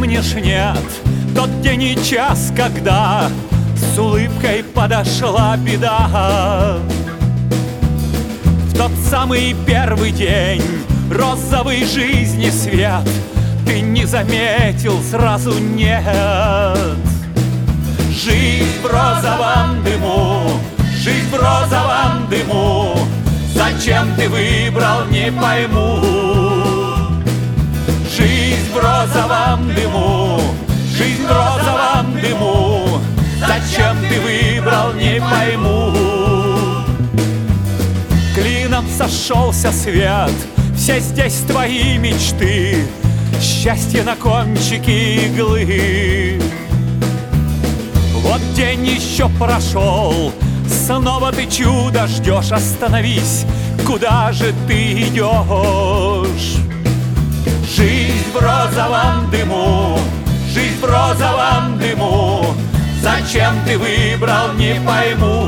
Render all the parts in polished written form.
помнишь, нет, тот день и час, когда с улыбкой подошла беда? В тот самый первый день розовой жизни свет ты не заметил, сразу нет. Жизнь в розовом дыму, жизнь в розовом дыму, зачем ты выбрал, не пойму. Жизнь в розовом дыму, жизнь в розовом дыму, зачем ты выбрал, не пойму. Клином сошелся свет, все здесь твои мечты, счастье на кончике иглы. Вот день еще прошел, снова ты чудо ждешь. Остановись, куда же ты идешь? Жизнь в розовом дыму, жизнь в розовом дыму, зачем ты выбрал, не пойму.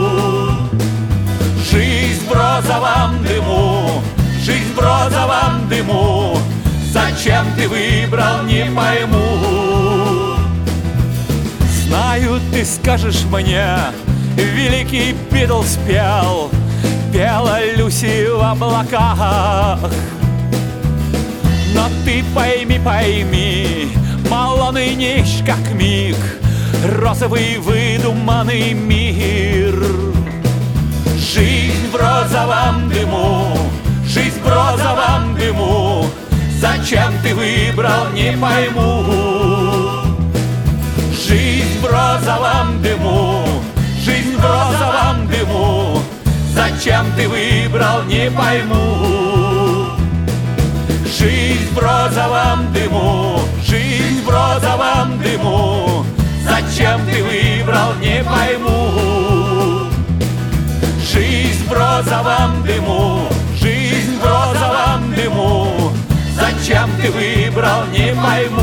Жизнь в розовом дыму, жизнь в розовом дыму, зачем ты выбрал, не пойму. Знаю, ты скажешь мне, великий Битлз пел, пела Люси в облаках. Но ты пойми, пойми, мало нынче как миг, розовый выдуманный мир. Жизнь в розовом дыму, жизнь в розовом дыму, зачем ты выбрал, не пойму. Жизнь в розовом дыму, жизнь в розовом дыму, зачем ты выбрал, не пойму. Жизнь в розовом дыму, жизнь в розовом дыму, зачем ты выбрал, не пойму. Жизнь в розовом дыму, жизнь в розовом дыму, зачем ты выбрал, не пойму.